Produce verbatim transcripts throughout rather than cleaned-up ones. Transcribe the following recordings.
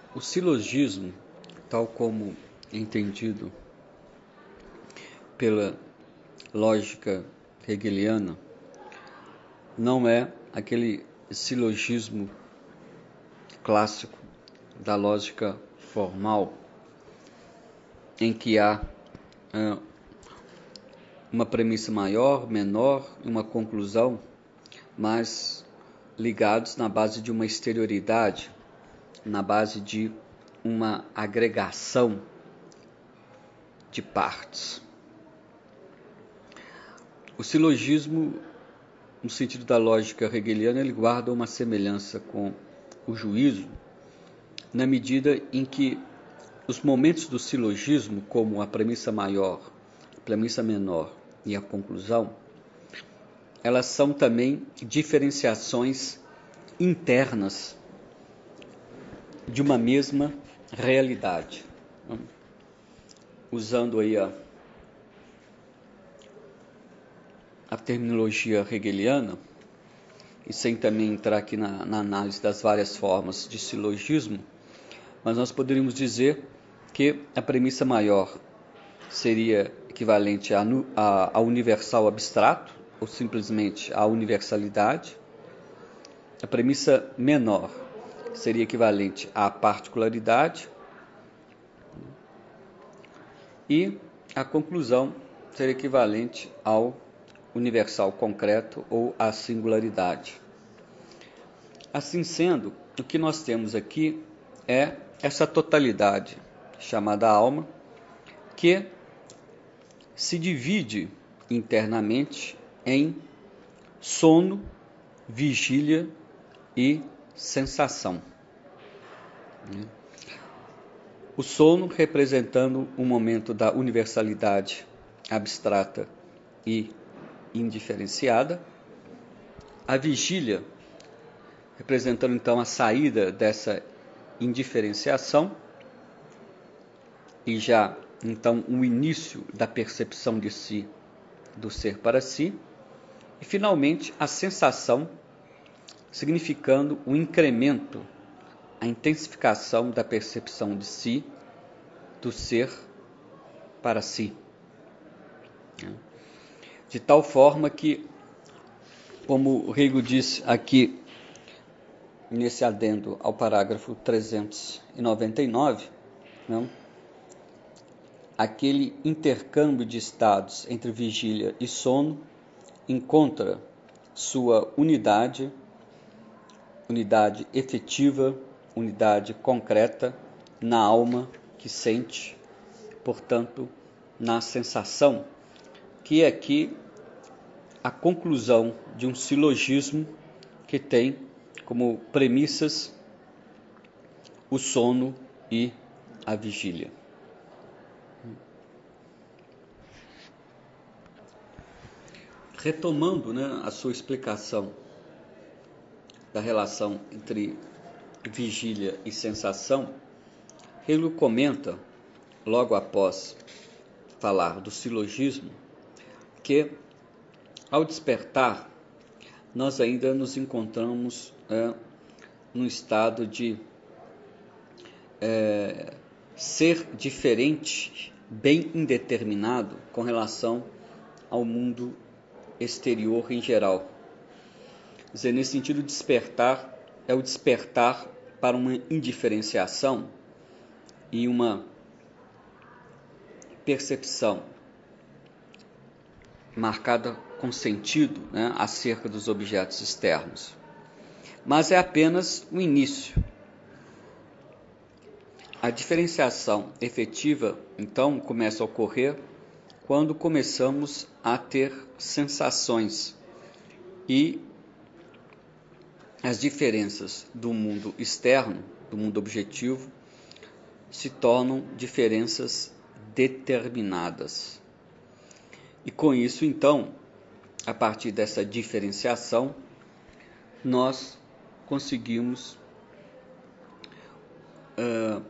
O silogismo, tal como entendido pela lógica hegeliana, não é aquele silogismo clássico da lógica formal, em que há uh, uma premissa maior, menor e uma conclusão, mas ligados na base de uma exterioridade, na base de uma agregação de partes. O silogismo, no sentido da lógica hegeliana, ele guarda uma semelhança com o juízo, na medida em que os momentos do silogismo, como a premissa maior, a premissa menor e a conclusão, elas são também diferenciações internas de uma mesma realidade. Usando aí a, a terminologia hegeliana, e sem também entrar aqui na, na análise das várias formas de silogismo, mas nós poderíamos dizer que a premissa maior seria equivalente a, a, a universal abstrato, ou simplesmente a universalidade. A premissa menor seria equivalente à particularidade. E a conclusão seria equivalente ao universal concreto ou à singularidade. Assim sendo, o que nós temos aqui é essa totalidade chamada alma, que se divide internamente em sono, vigília e sensação. O sono representando um momento da universalidade abstrata e indiferenciada. A vigília representando então a saída dessa indiferenciação e já então o início da percepção de si, do ser para si. E finalmente a sensação, significando o incremento, a intensificação da percepção de si, do ser para si. De tal forma que, como Hegel disse aqui nesse adendo ao parágrafo trezentos e noventa e nove, não? Aquele intercâmbio de estados entre vigília e sono encontra sua unidade, unidade efetiva, unidade concreta na alma que sente, portanto, na sensação, que é aqui a conclusão de um silogismo que tem como premissas o sono e a vigília. Retomando, né, a sua explicação da relação entre vigília e sensação, Hegel comenta, logo após falar do silogismo, que ao despertar nós ainda nos encontramos é, num estado de é, ser diferente, bem indeterminado com relação ao mundo exterior em geral. Quer dizer, nesse sentido, despertar é o despertar para uma indiferenciação e uma percepção marcada com sentido, né, acerca dos objetos externos. Mas é apenas o início. A diferenciação efetiva, então, começa a ocorrer quando começamos a ter sensações e as diferenças do mundo externo, do mundo objetivo, se tornam diferenças determinadas. E com isso, então, a partir dessa diferenciação, nós conseguimos uh,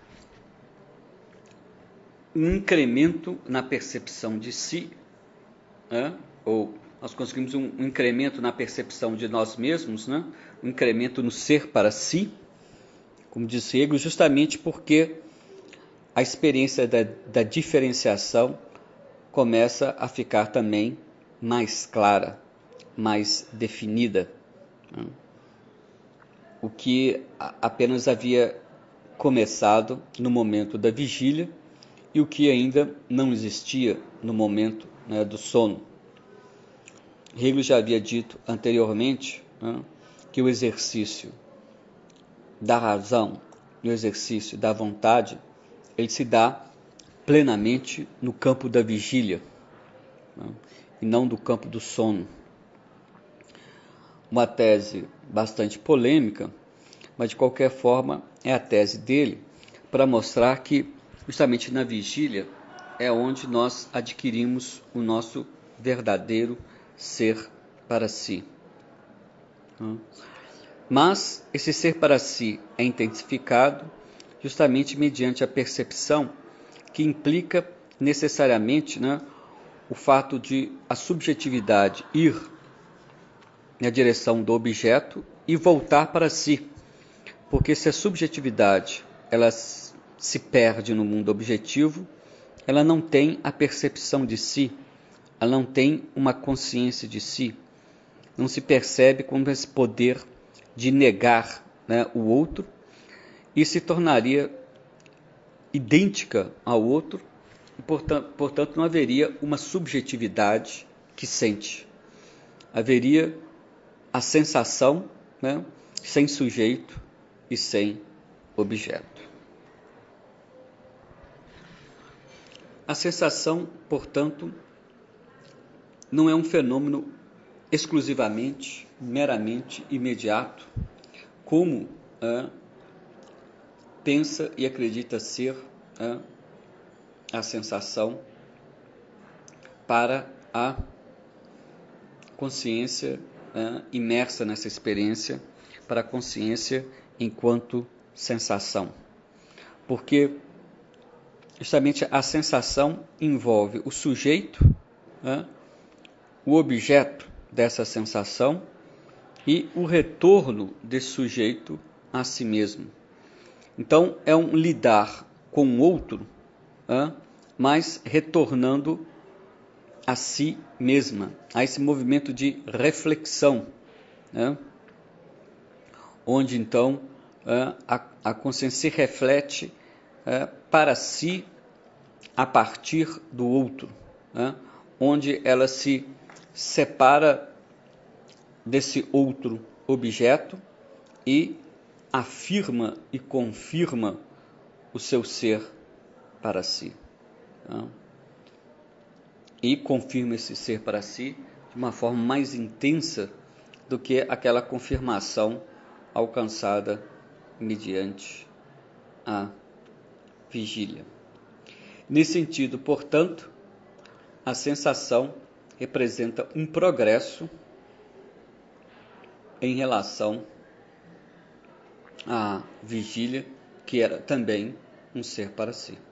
um incremento na percepção de si, né? Ou nós conseguimos um, um incremento na percepção de nós mesmos, né? Um incremento no ser para si, como disse Hegel, justamente porque a experiência da, da diferenciação começa a ficar também mais clara, mais definida. O que apenas havia começado no momento da vigília e o que ainda não existia no momento, né, do sono. Hegel já havia dito anteriormente, né, que o exercício da razão e o exercício da vontade, ele se dá plenamente no campo da vigília, né, e não do campo do sono. Uma tese bastante polêmica, mas de qualquer forma é a tese dele para mostrar que justamente na vigília é onde nós adquirimos o nosso verdadeiro ser para si. Mas esse ser para si é intensificado justamente mediante a percepção que implica necessariamente, né, o fato de a subjetividade ir na direção do objeto e voltar para si. Porque se a subjetividade ela se perde no mundo objetivo, ela não tem a percepção de si, ela não tem uma consciência de si, não se percebe como esse poder de negar, né, o outro, e se tornaria idêntica ao outro, e portanto, portanto não haveria uma subjetividade que sente. Haveria a sensação, né, sem sujeito e sem objeto. A sensação, portanto, não é um fenômeno exclusivamente, meramente imediato, como é, pensa e acredita ser é, a sensação para a consciência é, imersa nessa experiência, para a consciência enquanto sensação. Porque justamente a sensação envolve o sujeito, é, o objeto dessa sensação e o retorno desse sujeito a si mesmo. Então, é um lidar com o outro, é, mas retornando a si mesma, a esse movimento de reflexão, é, onde então é, a, a consciência se reflete é, para si a partir do outro, é, onde ela se separa desse outro objeto e afirma e confirma o seu ser para si. Tá? E confirma esse ser para si de uma forma mais intensa do que aquela confirmação alcançada mediante a vigília. Nesse sentido, portanto, a sensação representa um progresso em relação à vigília, que era também um ser para si.